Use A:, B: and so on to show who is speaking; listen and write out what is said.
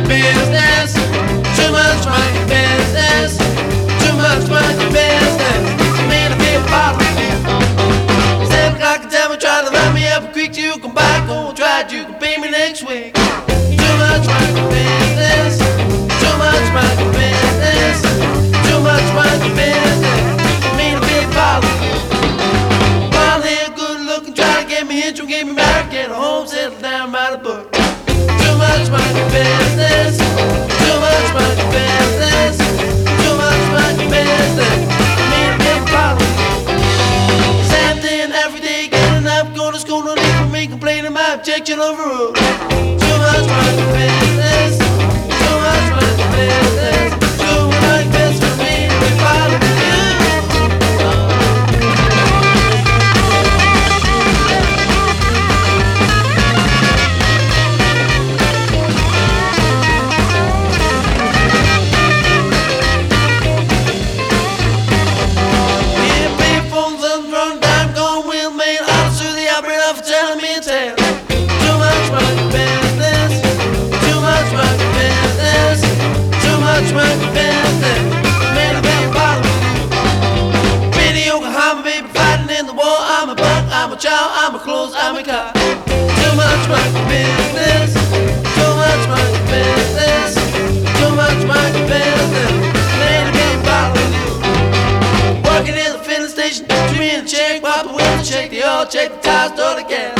A: business. Too much monkey business. Too much monkey business. Man, I feel bothered. 7 o'clock and tell me, try to line me up a creek. You can buy, go and try it. You can pay me next week. Too much monkey business. Too much monkey business. Too much monkey business. Man, I feel bothered. Wild hair, good looking, try to get me intro, get me married, get a home, settle down, write a book. Too much monkey business. Too much monkey business. Too much monkey business. Me and big problem. Same thing every day, getting up, going to school, no need for me complaining, my objection overruled. Too much monkey business. Too much monkey business. Too much monkey business for me and big problem. I'm a child, I'm a clothes, I'm a car. Too much monkey business. Too much monkey business. Too much monkey business. Ain't a big bottle with you. Working in the filling station, treating a check, popping with the check. They all check the tires, throw the gas.